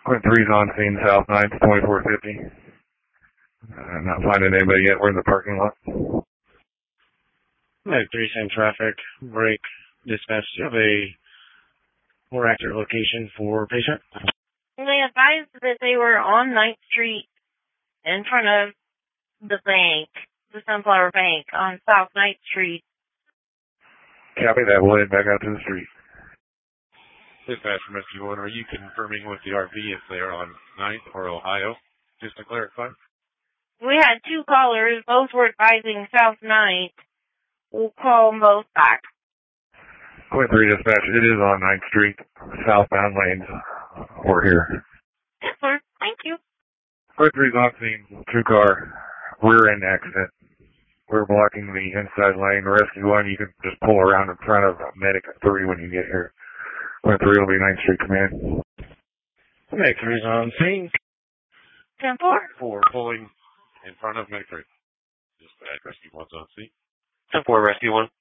Point 3's on scene, South 9th, 2450. Not finding anybody yet. We're in the parking lot. Med 3 same traffic, break, dispatch. Do you have a more accurate location for patient? They advised that they were on 9th Street in front of the bank, the Sunflower Bank on South 9th Street. Copy that. We'll head back out to the street. Dispatch from Rescue 1, are you confirming with the RV if they're on 9th or Ohio? Just to clarify. We had two callers. Both were advising South 9th. We'll call them both back. Point 3 dispatch, it is on 9th Street, southbound lanes. We're here. Yes, sir. Thank you. Point 3's on scene, two-car, rear end accident. We're blocking the inside lane. Rescue 1, you can just pull around in front of Medic 3 when you get here. Point 3 will be 9th Street Command. Med 3's on scene. 10-4. 4 pulling in front of Medic 3. Dispatch, Rescue 1's on scene. 10-4, Rescue 1.